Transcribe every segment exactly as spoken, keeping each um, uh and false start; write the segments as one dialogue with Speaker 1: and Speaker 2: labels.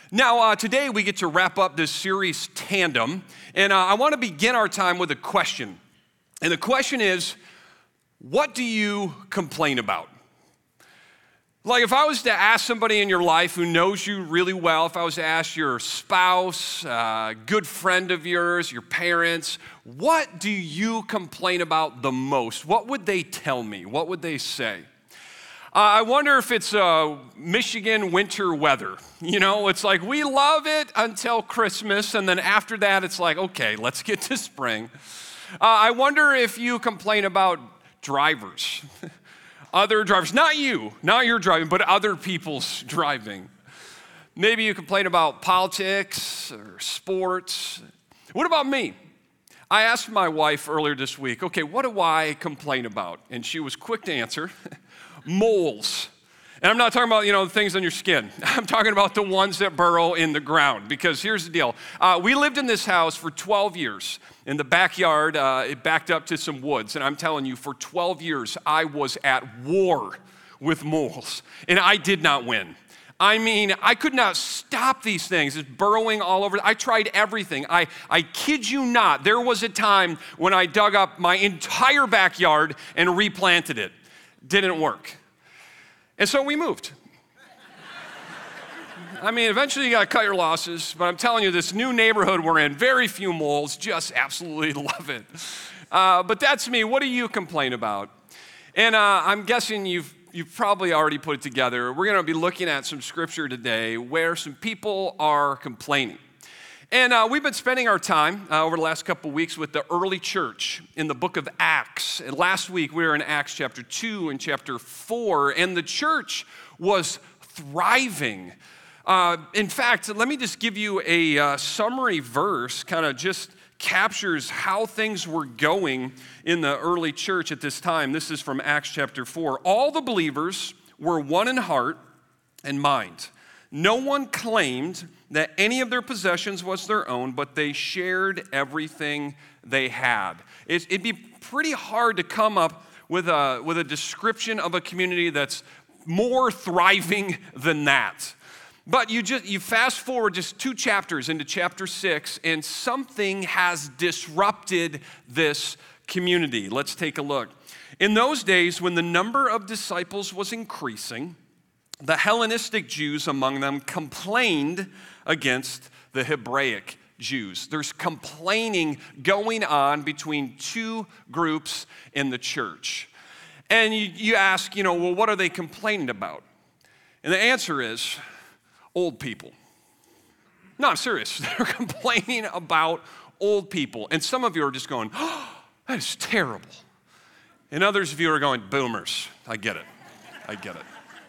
Speaker 1: Now, uh, today we get to wrap up this series, Tandem, and uh, I want to begin our time with a question. And the question is, what do you complain about? Like if I was to ask somebody in your life who knows you really well, if I was to ask your spouse, a uh, good friend of yours, your parents, what do you complain about the most? What would they tell me? What would they say? Uh, I wonder if it's uh, Michigan winter weather. You know, it's like we love it until Christmas, and then after that, it's like, okay, let's get to spring. Uh, I wonder if you complain about drivers. Other drivers, not you, not your driving, but other people's driving. Maybe you complain about politics or sports. What about me? I asked my wife earlier this week, okay, what do I complain about? And she was quick to answer, moles. And I'm not talking about, you know, the things on your skin. I'm talking about the ones that burrow in the ground. Because here's the deal. Uh, we lived in this house for twelve years. In the backyard, uh, it backed up to some woods. And I'm telling you, for twelve years, I was at war with moles. And I did not win. I mean, I could not stop these things. It's burrowing all over. I tried everything. I, I kid you not, there was a time when I dug up my entire backyard and replanted it. Didn't work. And so we moved. I mean, eventually you gotta cut your losses, but I'm telling you, this new neighborhood we're in, very few moles, just absolutely love it. Uh, but that's me. What do you complain about? And uh, I'm guessing you've you've probably already put it together. We're gonna be looking at some scripture today where some people are complaining. And uh, we've been spending our time uh, over the last couple weeks with the early church in the book of Acts. And last week we were in Acts chapter two and chapter four, and the church was thriving. Uh, in fact, let me just give you a uh, summary verse, kind of just captures how things were going in the early church at this time. This is from Acts chapter four. All the believers were one in heart and mind. No one claimed that any of their possessions was their own, but they shared everything they had. It, it'd be pretty hard to come up with a, with a description of a community that's more thriving than that. But you just you fast forward just two chapters into chapter six, and something has disrupted this community. Let's take a look. In those days, when the number of disciples was increasing, the Hellenistic Jews among them complained against the Hebraic Jews. There's complaining going on between two groups in the church. And you, you ask, you know, well, what are they complaining about? And the answer is old people. No, I'm serious. They're complaining about old people. And some of you are just going, oh, that is terrible. And others of you are going, boomers. I get it. I get it.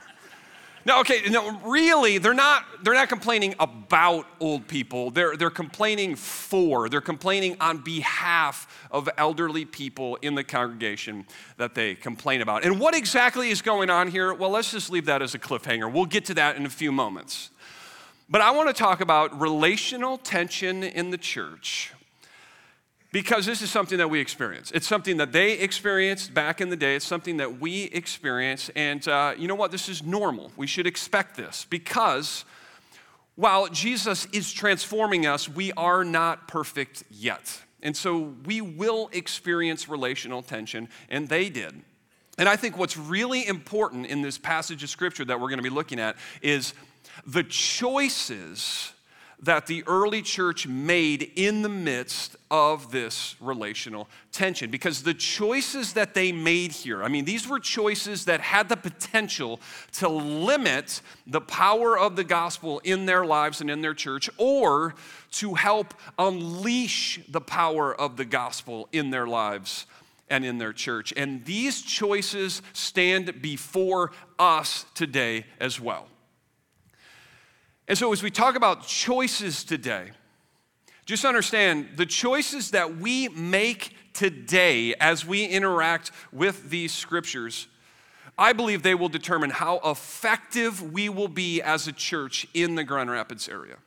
Speaker 1: No, okay, no, really, they're not, they're not complaining about old people. They're, they're complaining for, they're complaining on behalf of elderly people in the congregation that they complain about. And what exactly is going on here? Well, let's just leave that as a cliffhanger. We'll get to that in a few moments. But I want to talk about relational tension in the church, because this is something that we experience. It's something that they experienced back in the day. It's something that we experience. And uh, you know what? This is normal. We should expect this, because while Jesus is transforming us, we are not perfect yet. And so we will experience relational tension, and they did. And I think what's really important in this passage of scripture that we're going to be looking at is the choices that the early church made in the midst of this relational tension. Because the choices that they made here, I mean, these were choices that had the potential to limit the power of the gospel in their lives and in their church, or to help unleash the power of the gospel in their lives and in their church. And these choices stand before us today as well. And so as we talk about choices today, just understand the choices that we make today as we interact with these scriptures, I believe they will determine how effective we will be as a church in the Grand Rapids area.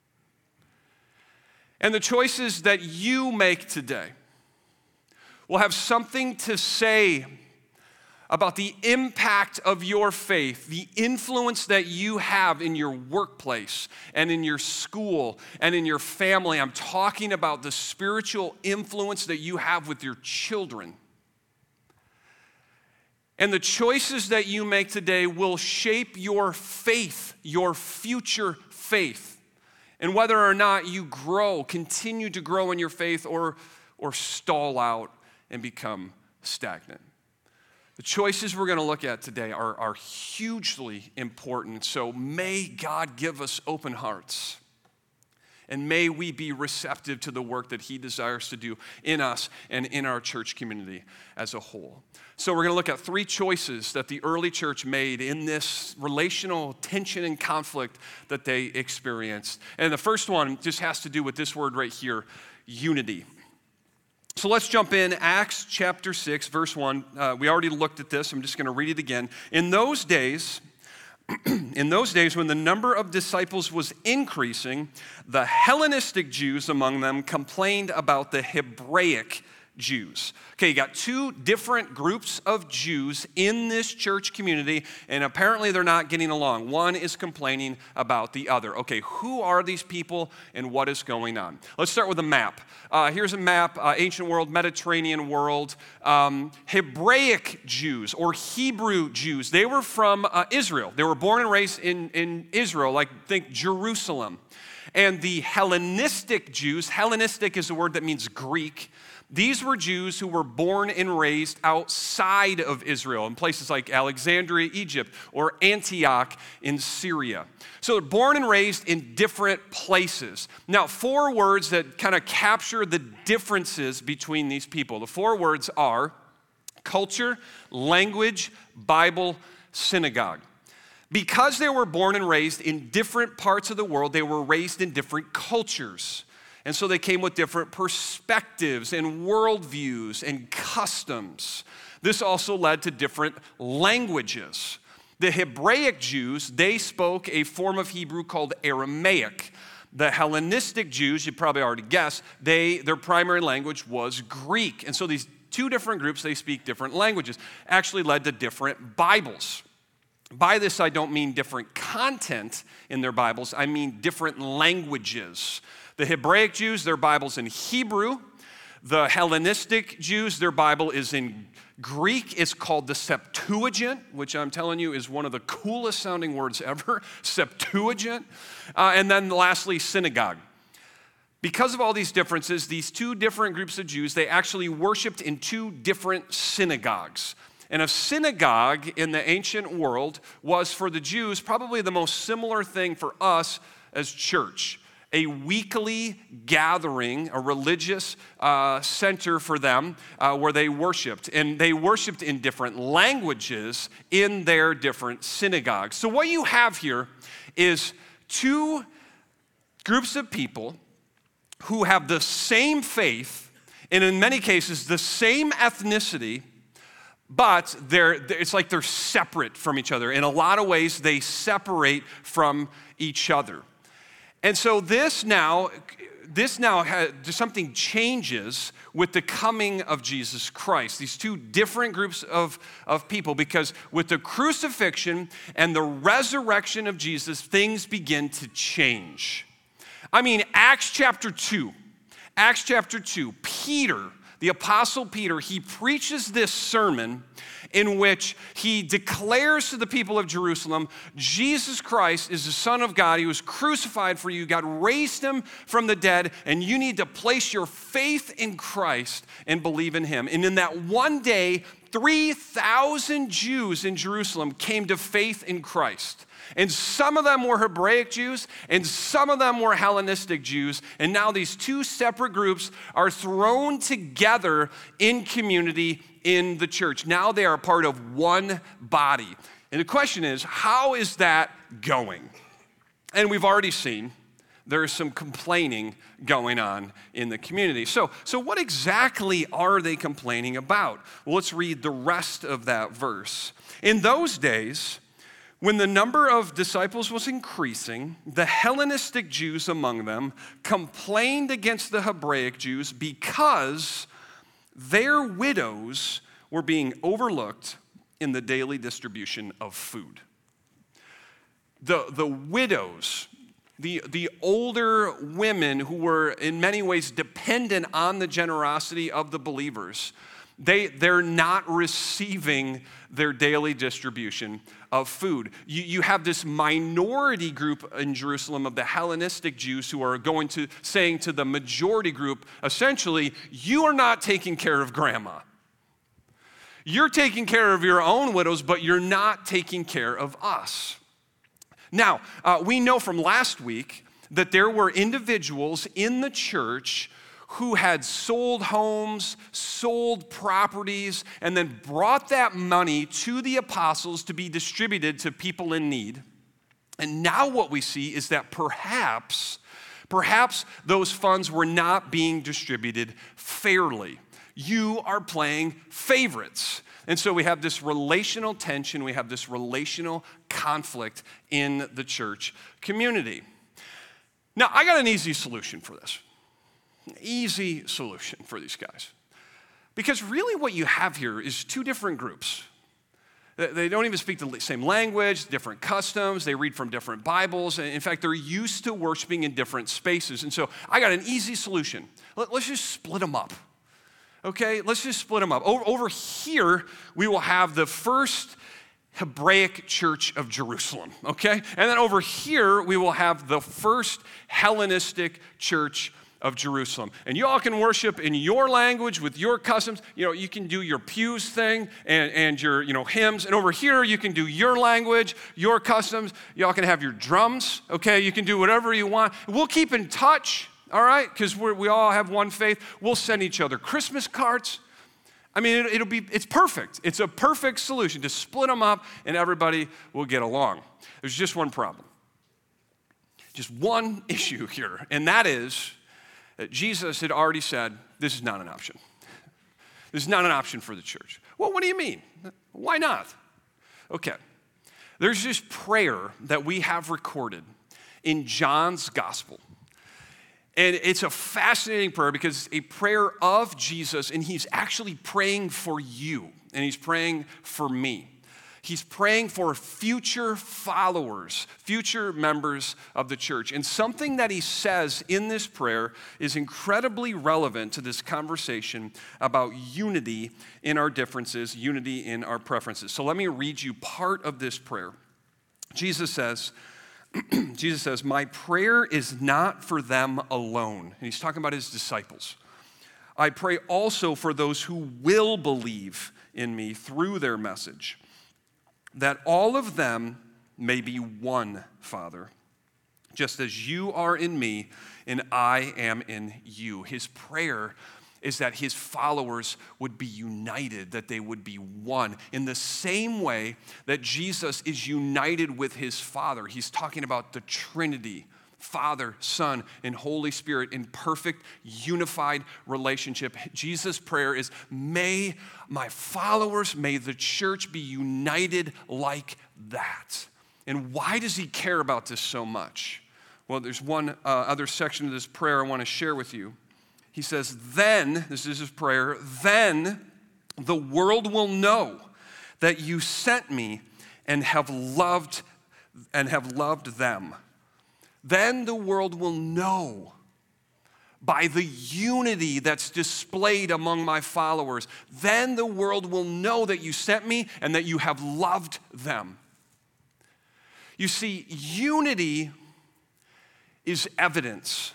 Speaker 1: And the choices that you make today will have something to say about the impact of your faith, the influence that you have in your workplace and in your school and in your family. I'm talking about the spiritual influence that you have with your children. And the choices that you make today will shape your faith, your future faith, and whether or not you grow, continue to grow in your faith, or, or stall out and become stagnant. The choices we're going to look at today are, are hugely important, so may God give us open hearts, and may we be receptive to the work that he desires to do in us and in our church community as a whole. So we're going to look at three choices that the early church made in this relational tension and conflict that they experienced. And the first one just has to do with this word right here, unity. So let's jump in, Acts chapter six, verse one. Uh, we already looked at this. I'm just going to read it again. In those days, in those days when the number of disciples was increasing, the Hellenistic Jews among them complained about the Hebraic Jews. Okay, you got two different groups of Jews in this church community, and apparently they're not getting along. One is complaining about the other. Okay, who are these people and what is going on? Let's start with a map. Uh, here's a map, uh, ancient world, Mediterranean world. Um, Hebraic Jews or Hebrew Jews, they were from uh, Israel. They were born and raised in, in Israel, like think Jerusalem. And the Hellenistic Jews, Hellenistic is a word that means Greek. These were Jews who were born and raised outside of Israel in places like Alexandria, Egypt, or Antioch in Syria. So they're born and raised in different places. Now, four words that kind of capture the differences between these people. The four words are culture, language, Bible, synagogue. Because they were born and raised in different parts of the world, they were raised in different cultures. And so they came with different perspectives and worldviews and customs. This also led to different languages. The Hebraic Jews, they spoke a form of Hebrew called Aramaic. The Hellenistic Jews, you probably already guessed, they, their primary language was Greek. And so these two different groups, they speak different languages, actually led to different Bibles. By this, I don't mean different content in their Bibles, I mean different languages. The Hebraic Jews, their Bible's in Hebrew. The Hellenistic Jews, their Bible is in Greek. It's called the Septuagint, which I'm telling you is one of the coolest sounding words ever, Septuagint. Uh, and then lastly, synagogue. Because of all these differences, these two different groups of Jews, they actually worshiped in two different synagogues. And a synagogue in the ancient world was for the Jews probably the most similar thing for us as church. A weekly gathering, a religious uh, center for them uh, where they worshiped. And they worshiped in different languages in their different synagogues. So what you have here is two groups of people who have the same faith, and in many cases the same ethnicity, but they're, it's like they're separate from each other. In a lot of ways, they separate from each other. And so this now, this now has, something changes with the coming of Jesus Christ. These two different groups of, of people, because with the crucifixion and the resurrection of Jesus, things begin to change. I mean, Acts chapter two, Acts chapter two, Peter, the Apostle Peter, he preaches this sermon in which he declares to the people of Jerusalem, Jesus Christ is the Son of God. He was crucified for you. God raised him from the dead, and you need to place your faith in Christ and believe in him. And in that one day, three thousand Jews in Jerusalem came to faith in Christ. And some of them were Hebraic Jews, and some of them were Hellenistic Jews. And now these two separate groups are thrown together in community in the church. Now they are part of one body. And the question is, how is that going? And we've already seen there is some complaining going on in the community. So, so what exactly are they complaining about? Well, let's read the rest of that verse. In those days, when the number of disciples was increasing, the Hellenistic Jews among them complained against the Hebraic Jews because their widows were being overlooked in the daily distribution of food. The, the widows, the, the older women who were in many ways dependent on the generosity of the believers, they, they're not receiving their daily distribution of food. You, you have this minority group in Jerusalem of the Hellenistic Jews who are going to saying to the majority group, essentially, you are not taking care of grandma. You're taking care of your own widows, but you're not taking care of us. Now, uh, we know from last week that there were individuals in the church who had sold homes, sold properties, and then brought that money to the apostles to be distributed to people in need. And now what we see is that perhaps, perhaps those funds were not being distributed fairly. You are playing favorites. And so we have this relational tension, we have this relational conflict in the church community. Now, I got an easy solution for this. Easy solution for these guys. Because really what you have here is two different groups. They don't even speak the same language, different customs, they read from different Bibles. In fact, they're used to worshiping in different spaces. And so I got an easy solution. Let's just split them up. Okay, let's just split them up. Over, over here, we will have the first Hebraic church of Jerusalem, okay? And then over here, we will have the first Hellenistic church of Jerusalem. And you all can worship in your language with your customs. You know, you can do your pews thing and, and your, you know, hymns. And over here, you can do your language, your customs. Y'all can have your drums, okay? You can do whatever you want. We'll keep in touch. All right, because we all have one faith. We'll send each other Christmas cards. I mean, it, it'll be, it's perfect. It's a perfect solution to split them up and everybody will get along. There's just one problem. Just one issue here, and that is that Jesus had already said, this is not an option. This is not an option for the church. Well, what do you mean? Why not? Okay, there's this prayer that we have recorded in John's gospel. And it's a fascinating prayer because it's a prayer of Jesus, and he's actually praying for you, and he's praying for me. He's praying for future followers, future members of the church. And something that he says in this prayer is incredibly relevant to this conversation about unity in our differences, unity in our preferences. So let me read you part of this prayer. Jesus says, Jesus says, my prayer is not for them alone. And he's talking about his disciples. I pray also for those who will believe in me through their message, that all of them may be one, Father, just as you are in me and I am in you. His prayer is that his followers would be united, that they would be one. In the same way that Jesus is united with his Father. He's talking about the Trinity, Father, Son, and Holy Spirit in perfect, unified relationship. Jesus' prayer is, may my followers, may the church be united like that. And why does he care about this so much? Well, there's one uh, other section of this prayer I want to share with you. He says, then, this is his prayer, then the world will know that you sent me and have loved and have loved them. Then the world will know by the unity that's displayed among my followers. Then the world will know that you sent me and that you have loved them. You see, unity is evidence.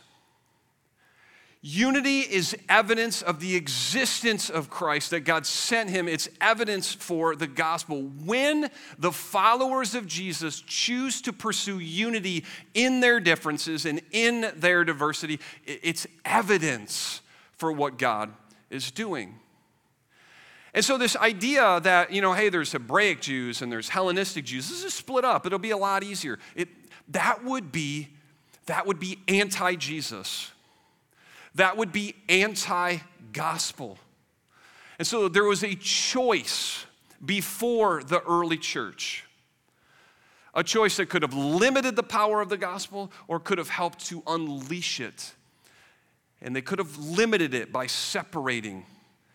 Speaker 1: Unity is evidence of the existence of Christ, that God sent him. It's evidence for the gospel. When the followers of Jesus choose to pursue unity in their differences and in their diversity, it's evidence for what God is doing. And so this idea that, you know, hey, there's Hebraic Jews and there's Hellenistic Jews, this is split up. It'll be a lot easier. It, that would be, that would be anti-Jesus. That would be anti-gospel. And so there was a choice before the early church. A choice that could have limited the power of the gospel or could have helped to unleash it. And they could have limited it by separating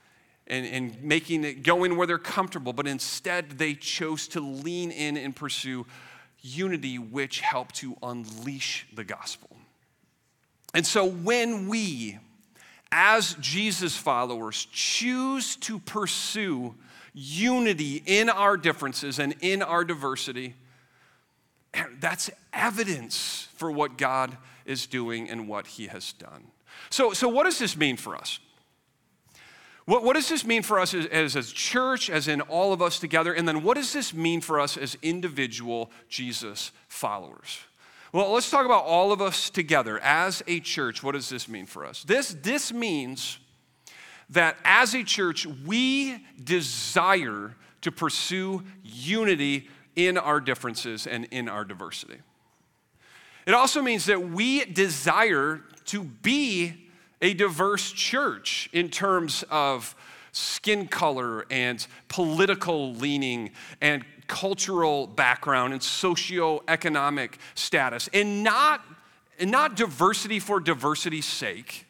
Speaker 1: and, and making it going where they're comfortable, but instead they chose to lean in and pursue unity, which helped to unleash the gospel. And so when we, as Jesus followers, choose to pursue unity in our differences and in our diversity, that's evidence for what God is doing and what he has done. So, so what does this mean for us? What, what does this mean for us as, as a church, as in all of us together? And then what does this mean for us as individual Jesus followers? Well, let's talk about all of us together as a church. What does this mean for us? This, this means that as a church, we desire to pursue unity in our differences and in our diversity. It also means that we desire to be a diverse church in terms of skin color and political leaning and cultural background and socioeconomic status, and not, and not diversity for diversity's sake,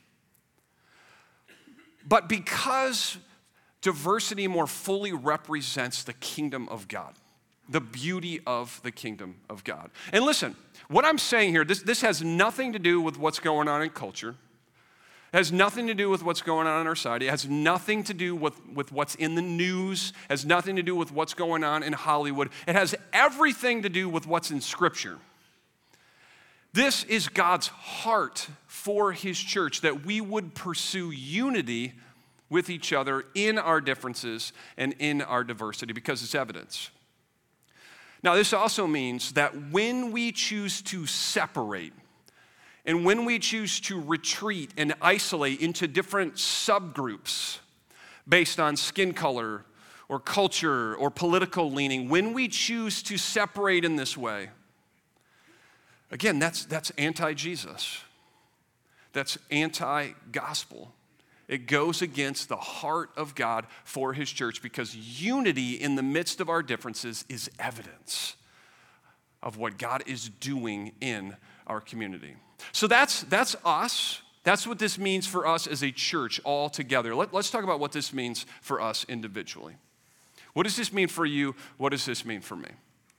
Speaker 1: but because diversity more fully represents the kingdom of God, the beauty of the kingdom of God. And listen, what I'm saying here, this, this has nothing to do with what's going on in culture. It has nothing to do with what's going on in our society. It has nothing to do with, with what's in the news. It has nothing to do with what's going on in Hollywood. It has everything to do with what's in Scripture. This is God's heart for his church, that we would pursue unity with each other in our differences and in our diversity, because it's evidence. Now, this also means that when we choose to separate, and when we choose to retreat and isolate into different subgroups based on skin color or culture or political leaning, when we choose to separate in this way, again, that's, that's anti-Jesus. That's anti-gospel. It goes against the heart of God for his church, because unity in the midst of our differences is evidence of what God is doing in our community. So that's, that's us. That's what this means for us as a church all together. Let, let's talk about what this means for us individually. What does this mean for you? What does this mean for me?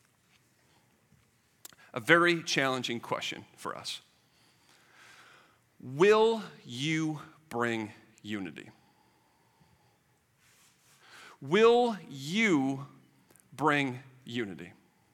Speaker 1: A very challenging question for us. Will you bring unity? Will you bring unity?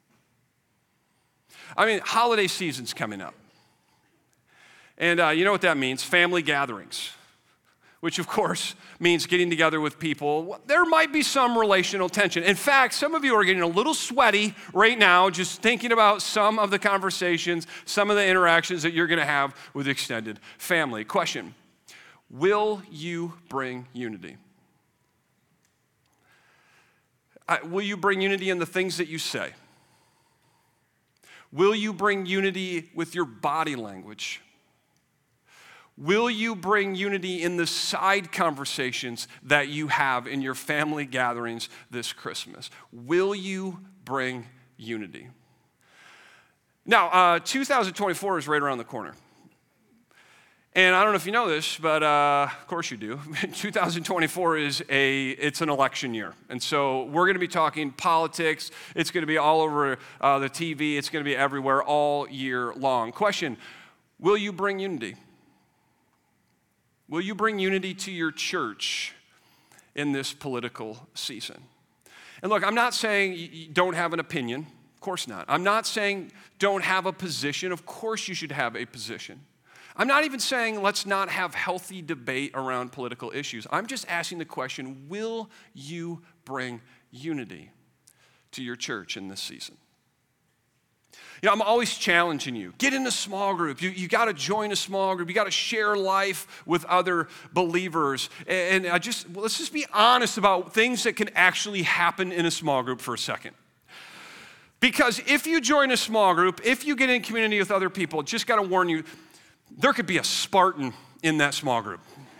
Speaker 1: I mean, holiday season's coming up. And uh, you know what that means? Family gatherings, which of course means getting together with people. There might be some relational tension. In fact, some of you are getting a little sweaty right now just thinking about some of the conversations, some of the interactions that you're going to have with extended family. Question: will you bring unity? Uh, will you bring unity in the things that you say? Will you bring unity with your body language? Will you bring unity in the side conversations that you have in your family gatherings this Christmas? Will you bring unity? Now, uh, two thousand twenty-four is right around the corner. And I don't know if you know this, but uh, of course you do. two thousand twenty-four is a, it's an election year. And so we're going to be talking politics. It's going to be all over uh, the T V. It's going to be everywhere all year long. Question: will you bring unity? Will you bring unity to your church in this political season? And look, I'm not saying you don't have an opinion. Of course not. I'm not saying don't have a position. Of course you should have a position. I'm not even saying let's not have healthy debate around political issues. I'm just asking the question, will you bring unity to your church in this season? You know, I'm always challenging you. Get in a small group. You, you got to join a small group. You got to share life with other believers. And I just, well, let's just be honest about things that can actually happen in a small group for a second. Because if you join a small group, if you get in community with other people, just got to warn you, there could be a Spartan in that small group.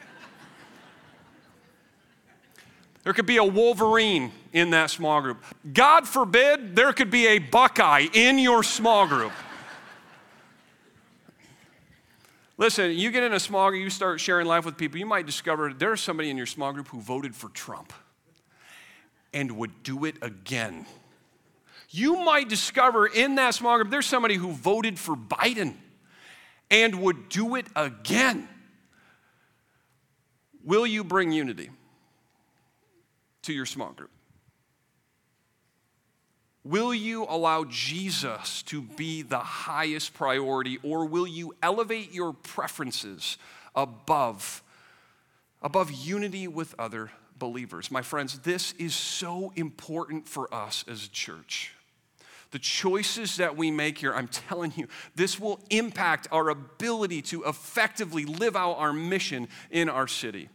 Speaker 1: There could be a Wolverine in that small group. God forbid there could be a Buckeye in your small group. Listen, you get in a small group, you start sharing life with people, you might discover there's somebody in your small group who voted for Trump and would do it again. You might discover in that small group there's somebody who voted for Biden and would do it again. Will you bring unity to your small group? Will you allow Jesus to be the highest priority, or will you elevate your preferences above, above unity with other believers? My friends, this is so important for us as a church. The choices that we make here, I'm telling you, this will impact our ability to effectively live out our mission in our city.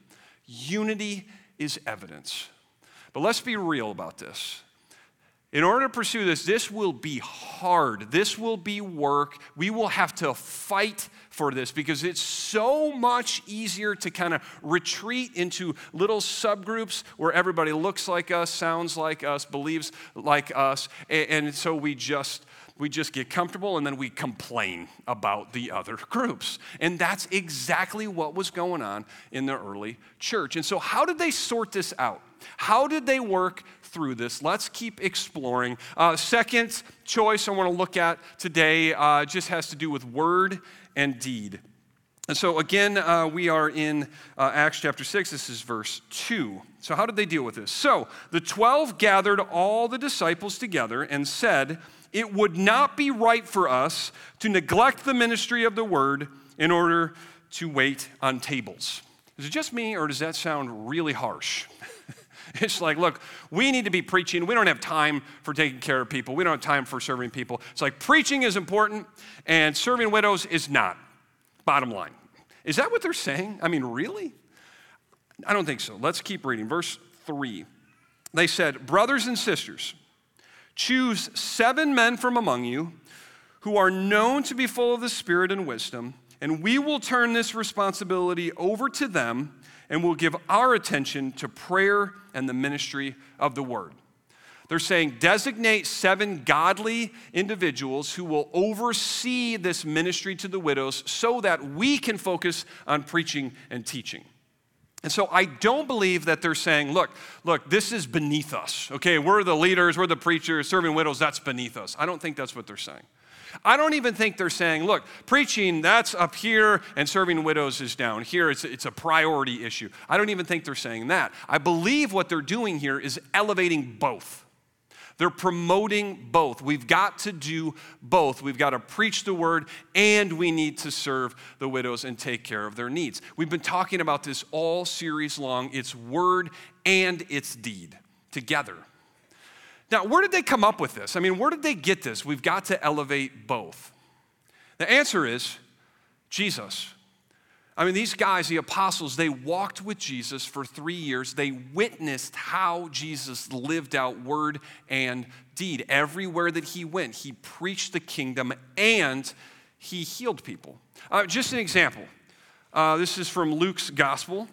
Speaker 1: Unity is evidence. But let's be real about this. In order to pursue this, this will be hard. This will be work. We will have to fight for this because it's so much easier to kind of retreat into little subgroups where everybody looks like us, sounds like us, believes like us, and so we just we just get comfortable and then we complain about the other groups. And that's exactly what was going on in the early church. And so how did they sort this out? How did they work through this? Let's keep exploring. Uh, second choice I want to look at today uh, just has to do with word and deed. And so again, uh, we are in uh, Acts chapter six. This is verse two. So how did they deal with this? So the twelve gathered all the disciples together and said, "It would not be right for us to neglect the ministry of the word in order to wait on tables." Is it just me, or does that sound really harsh? It's like, look, we need to be preaching. We don't have time for taking care of people. We don't have time for serving people. It's like preaching is important and serving widows is not. Bottom line. Is that what they're saying? I mean, really? I don't think so. Let's keep reading. Verse three. They said, "Brothers and sisters, choose seven men from among you who are known to be full of the Spirit and wisdom, and we will turn this responsibility over to them and we'll give our attention to prayer and the ministry of the word." They're saying designate seven godly individuals who will oversee this ministry to the widows so that we can focus on preaching and teaching. And so I don't believe that they're saying, look, look, this is beneath us. Okay, we're the leaders, we're the preachers, serving widows, that's beneath us. I don't think that's what they're saying. I don't even think they're saying, look, preaching, that's up here, and serving widows is down here. It's, it's a priority issue. I don't even think they're saying that. I believe what they're doing here is elevating both. They're promoting both. We've got to do both. We've got to preach the word, and we need to serve the widows and take care of their needs. We've been talking about this all series long. It's word and it's deed together. Now, where did they come up with this? I mean, where did they get this? We've got to elevate both. The answer is Jesus. I mean, these guys, the apostles, they walked with Jesus for three years. They witnessed how Jesus lived out word and deed. Everywhere that he went, he preached the kingdom and he healed people. Uh, just an example. Uh, this is from Luke's gospel.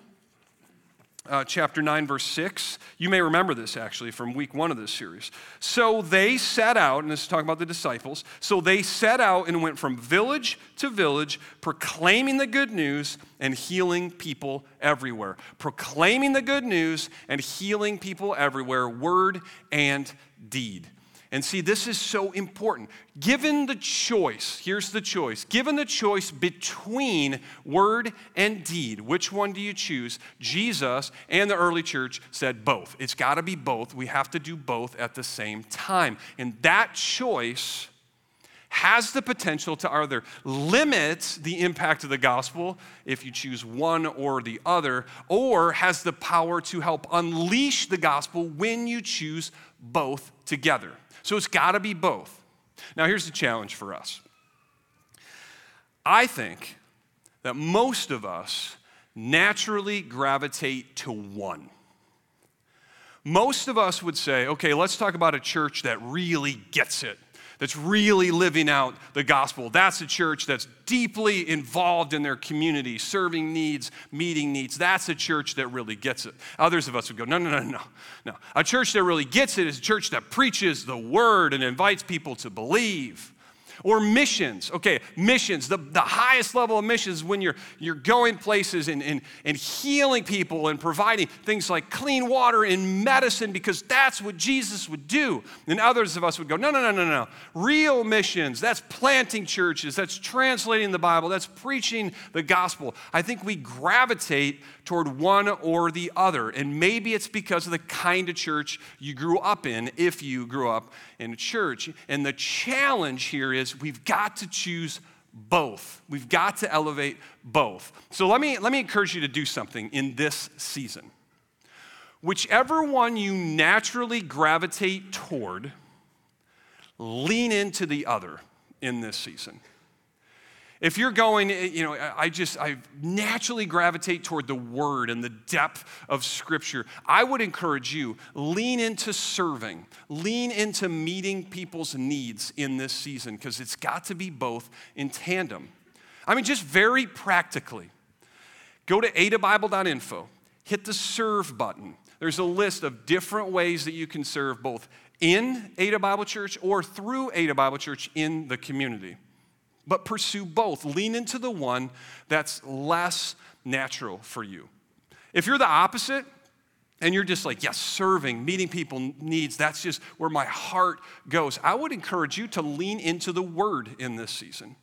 Speaker 1: Uh, chapter nine, verse six. You may remember this actually from week one of this series. So they set out, and this is talking about the disciples. So they set out and went from village to village, proclaiming the good news and healing people everywhere. Proclaiming the good news and healing people everywhere, word and deed. And see, this is so important. Given the choice, here's the choice. Given the choice between word and deed, which one do you choose? Jesus and the early church said both. It's got to be both. We have to do both at the same time. And that choice has the potential to either limit the impact of the gospel if you choose one or the other, or has the power to help unleash the gospel when you choose both together. So it's got to be both. Now, here's the challenge for us. I think that most of us naturally gravitate to one. Most of us would say, okay, let's talk about a church that really gets it, that's really living out the gospel. That's a church that's deeply involved in their community, serving needs, meeting needs. That's a church that really gets it. Others of us would go, no, no, no, no, no. A church that really gets it is a church that preaches the word and invites people to believe. Or missions. Okay, missions, the, the highest level of missions when you're, you're going places and, and, and healing people and providing things like clean water and medicine because that's what Jesus would do. And others of us would go, no, no, no, no, no. Real missions, that's planting churches, that's translating the Bible, that's preaching the gospel. I think we gravitate toward one or the other. And maybe it's because of the kind of church you grew up in, if you grew up in a church. And the challenge here is we've got to choose both. We've got to elevate both. So let me, let me encourage you to do something in this season. Whichever one you naturally gravitate toward, lean into the other in this season. If you're going, you know, I just, I naturally gravitate toward the word and the depth of Scripture. I would encourage you, lean into serving, lean into meeting people's needs in this season, because it's got to be both in tandem. I mean, just very practically, go to ada bible dot info, hit the serve button. There's a list of different ways that you can serve both in Ada Bible Church or through Ada Bible Church in the community. But pursue both. Lean into the one that's less natural for you. If you're the opposite, and you're just like, yes, serving, meeting people needs, that's just where my heart goes, I would encourage you to lean into the word in this season.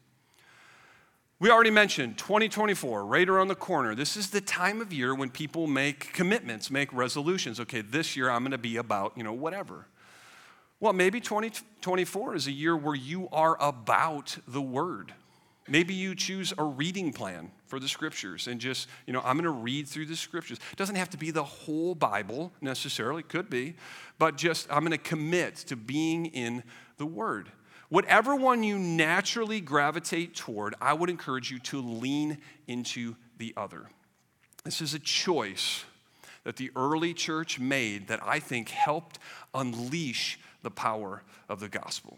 Speaker 1: We already mentioned twenty twenty-four, right around the corner. This is the time of year when people make commitments, make resolutions. Okay, this year I'm going to be about, you know, whatever. Well, maybe twenty twenty-four is a year where you are about the word. Maybe you choose a reading plan for the scriptures and just, you know, I'm going to read through the scriptures. It doesn't have to be the whole Bible necessarily, could be, but just I'm going to commit to being in the word. Whatever one you naturally gravitate toward, I would encourage you to lean into the other. This is a choice that the early church made that I think helped unleash the power of the gospel.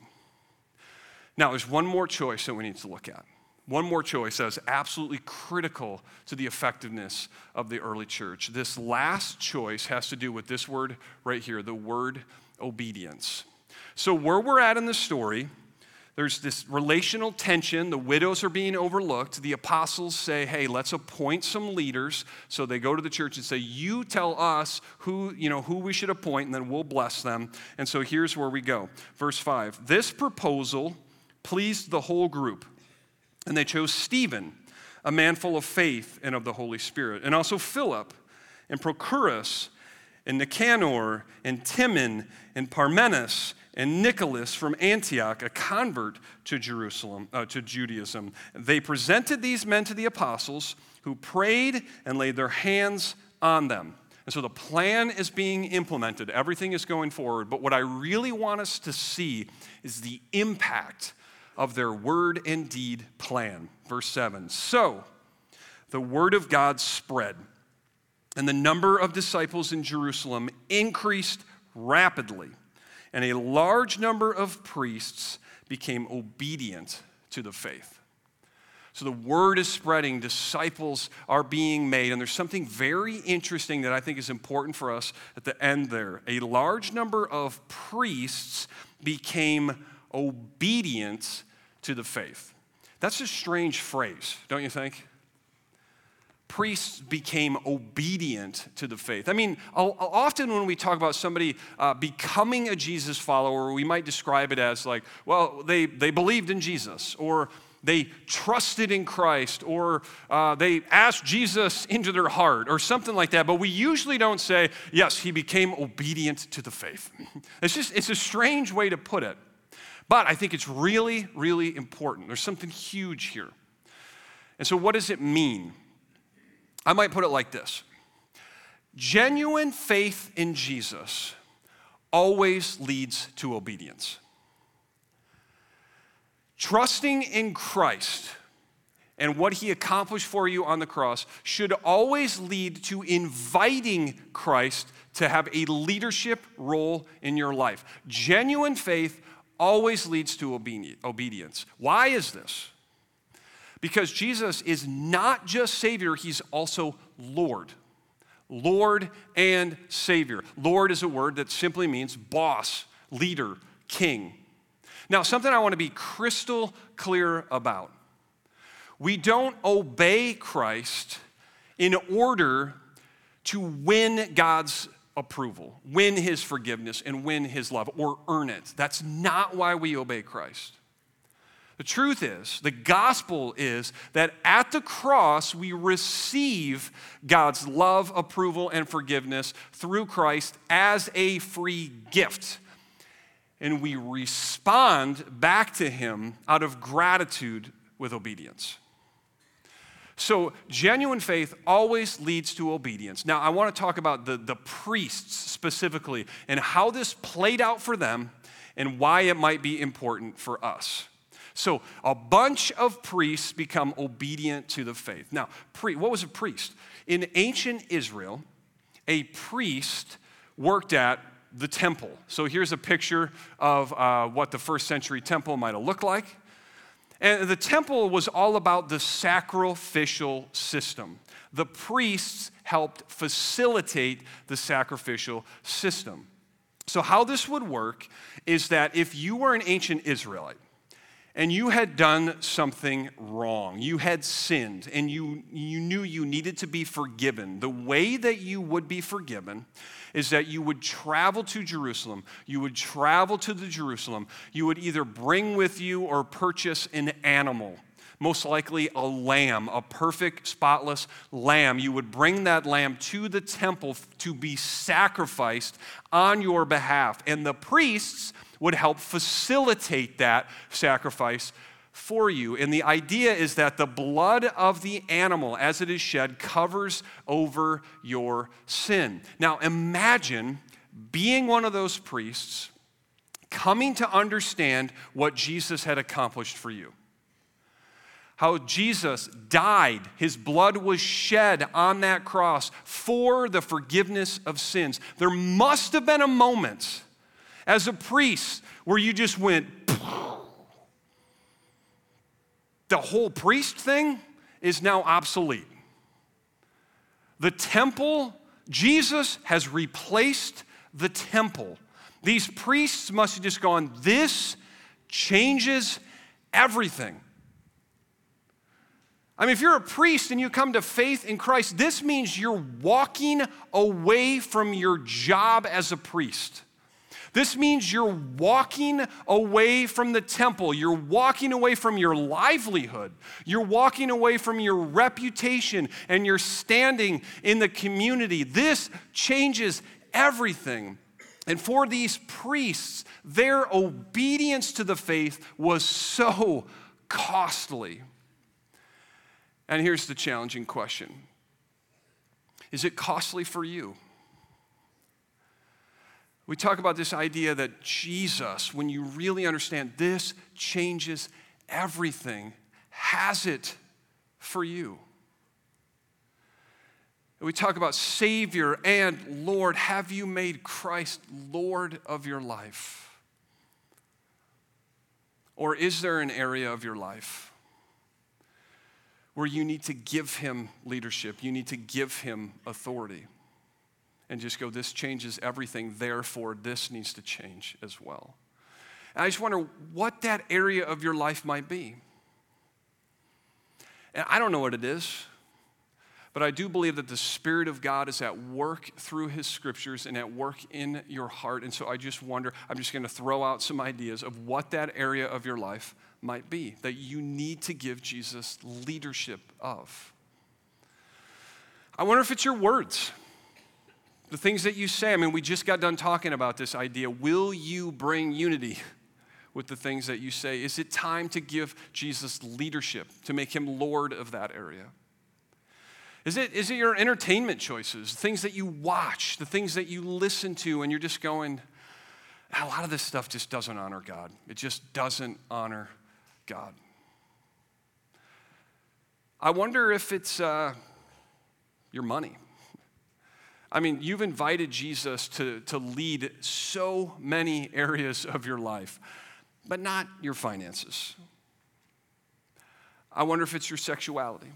Speaker 1: Now, there's one more choice that we need to look at. One more choice that is absolutely critical to the effectiveness of the early church. This last choice has to do with this word right here, the word obedience. So where we're at in the story, there's this relational tension. The widows are being overlooked. The apostles say, hey, let's appoint some leaders. So they go to the church and say, you tell us who, you know, who we should appoint, and then we'll bless them. And so here's where we go. Verse five, this proposal pleased the whole group. And they chose Stephen, a man full of faith and of the Holy Spirit, and also Philip and Prochorus and Nicanor and Timon and Parmenas and Nicholas from Antioch, a convert to Jerusalem, uh, to Judaism. They presented these men to the apostles, who prayed and laid their hands on them. And so the plan is being implemented. Everything is going forward. But what I really want us to see is the impact of their word and deed plan. Verse seven, so the word of God spread, and the number of disciples in Jerusalem increased rapidly. And a large number of priests became obedient to the faith. So the word is spreading, disciples are being made, and there's something very interesting that I think is important for us at the end there. A large number of priests became obedient to the faith. That's a strange phrase, don't you think? Priests became obedient to the faith. I mean, often when we talk about somebody uh, becoming a Jesus follower, we might describe it as like, well, they, they believed in Jesus, or they trusted in Christ, or uh, they asked Jesus into their heart, or something like that. But we usually don't say, yes, he became obedient to the faith. It's just, it's a strange way to put it. But I think it's really, really important. There's something huge here. And so what does it mean? I might put it like this. Genuine faith in Jesus always leads to obedience. Trusting in Christ and what he accomplished for you on the cross should always lead to inviting Christ to have a leadership role in your life. Genuine faith always leads to obedience. Why is this? Because Jesus is not just Savior, he's also Lord. Lord and Savior. Lord is a word that simply means boss, leader, king. Now, something I want to be crystal clear about. We don't obey Christ in order to win God's approval, win his forgiveness, and win his love, or earn it. That's not why we obey Christ. The truth is, the gospel is that at the cross, we receive God's love, approval, and forgiveness through Christ as a free gift. And we respond back to him out of gratitude with obedience. So genuine faith always leads to obedience. Now, I want to talk about the, the priests specifically and how this played out for them and why it might be important for us. So a bunch of priests become obedient to the faith. Now, pre- what was a priest? In ancient Israel, a priest worked at the temple. So here's a picture of uh, what the first century temple might have looked like. And the temple was all about the sacrificial system. The priests helped facilitate the sacrificial system. So how this would work is that if you were an ancient Israelite and you had done something wrong, you had sinned, and you, you knew you needed to be forgiven, the way that you would be forgiven is that you would travel to Jerusalem. You would travel to the Jerusalem. You would either bring with you or purchase an animal, most likely a lamb, a perfect, spotless lamb. You would bring that lamb to the temple to be sacrificed on your behalf. And the priests would help facilitate that sacrifice for you. And the idea is that the blood of the animal, as it is shed, covers over your sin. Now imagine being one of those priests, coming to understand what Jesus had accomplished for you. How Jesus died, his blood was shed on that cross for the forgiveness of sins. There must have been a moment as a priest where you just went, the whole priest thing is now obsolete. The temple, Jesus has replaced the temple. These priests must have just gone, this changes everything. I mean, if you're a priest and you come to faith in Christ, this means you're walking away from your job as a priest. This means you're walking away from the temple. You're walking away from your livelihood. You're walking away from your reputation and your standing in the community. This changes everything. And for these priests, their obedience to the faith was so costly. And here's the challenging question. Is it costly for you? We talk about this idea that Jesus, when you really understand this changes everything, has it for you. We talk about Savior and Lord. Have you made Christ Lord of your life? Or is there an area of your life where you need to give him leadership, you need to give him authority? And just go, this changes everything, therefore this needs to change as well. And I just wonder what that area of your life might be. And I don't know what it is, but I do believe that the Spirit of God is at work through his scriptures and at work in your heart. And so I just wonder, I'm just gonna throw out some ideas of what that area of your life might be that you need to give Jesus leadership of. I wonder if it's your words. The things that you say. I mean, we just got done talking about this idea. Will you bring unity with the things that you say? Is it time to give Jesus leadership, to make him Lord of that area? Is it, is it your entertainment choices, things that you watch, the things that you listen to, and you're just going, a lot of this stuff just doesn't honor God. It just doesn't honor God. I wonder if it's uh, your money. I mean, you've invited Jesus to, to lead so many areas of your life, but not your finances. I wonder if it's your sexuality.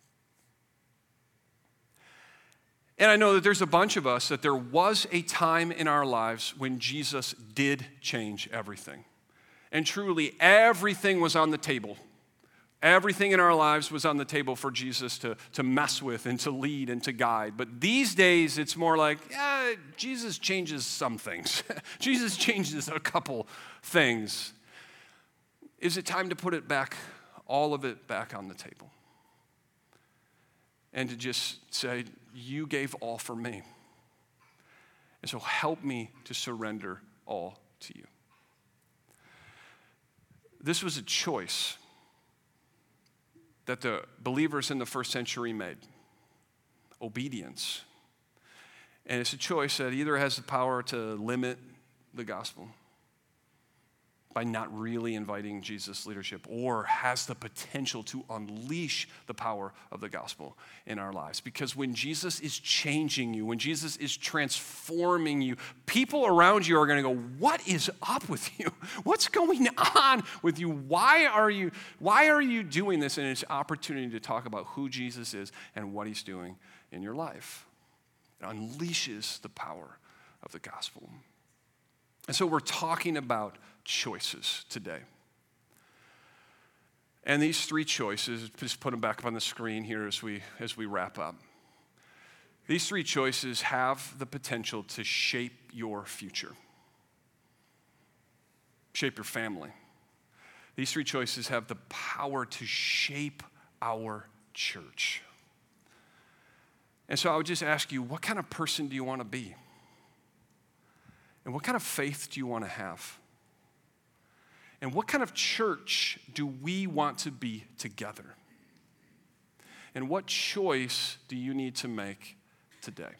Speaker 1: And I know that there's a bunch of us that there was a time in our lives when Jesus did change everything. And truly, everything was on the table. Everything in our lives was on the table for Jesus to, to mess with and to lead and to guide. But these days, it's more like, yeah, Jesus changes some things. Jesus changes a couple things. Is it time to put it back, all of it back on the table? And to just say, you gave all for me. And so help me to surrender all to you. This was a choice that the believers in the first century made. Obedience. And it's a choice that either has the power to limit the gospel by not really inviting Jesus' leadership, or has the potential to unleash the power of the gospel in our lives. Because when Jesus is changing you, when Jesus is transforming you, people around you are going to go, what is up with you? What's going on with you? Why are you, why are you doing this? And it's an opportunity to talk about who Jesus is and what he's doing in your life. It unleashes the power of the gospel. And so we're talking about choices today. And these three choices, just put them back up on the screen here as we as we wrap up. These three choices have the potential to shape your future, shape your family. These three choices have the power to shape our church. And so I would just ask you, what kind of person do you want to be? And what kind of faith do you want to have? And what kind of church do we want to be together? And what choice do you need to make today?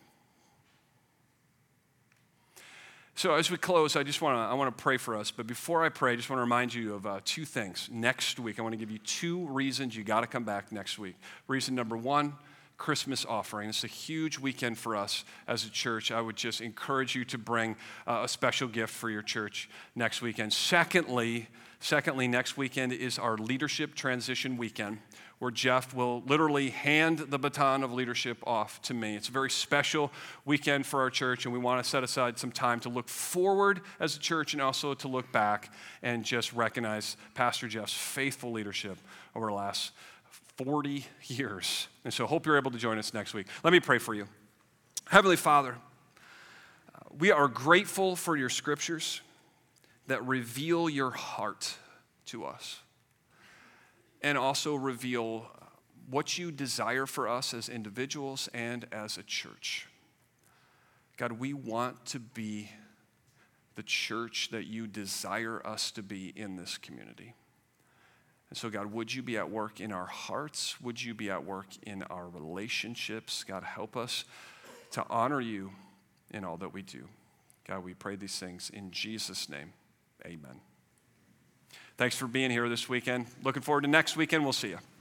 Speaker 1: So as we close, I just want to I want to pray for us. But before I pray, I just want to remind you of uh, two things. Next week, I want to give you two reasons you got to come back next week. Reason number one, Christmas offering. It's a huge weekend for us as a church. I would just encourage you to bring uh, a special gift for your church next weekend. Secondly, secondly, next weekend is our leadership transition weekend, where Jeff will literally hand the baton of leadership off to me. It's a very special weekend for our church, and we want to set aside some time to look forward as a church and also to look back and just recognize Pastor Jeff's faithful leadership over the last forty years. And so I hope you're able to join us next week. Let me pray for you. Heavenly Father, we are grateful for your scriptures that reveal your heart to us and also reveal what you desire for us as individuals and as a church. God, we want to be the church that you desire us to be in this community. And so, God, would you be at work in our hearts? Would you be at work in our relationships? God, help us to honor you in all that we do. God, we pray these things in Jesus' name. Amen. Thanks for being here this weekend. Looking forward to next weekend. We'll see you.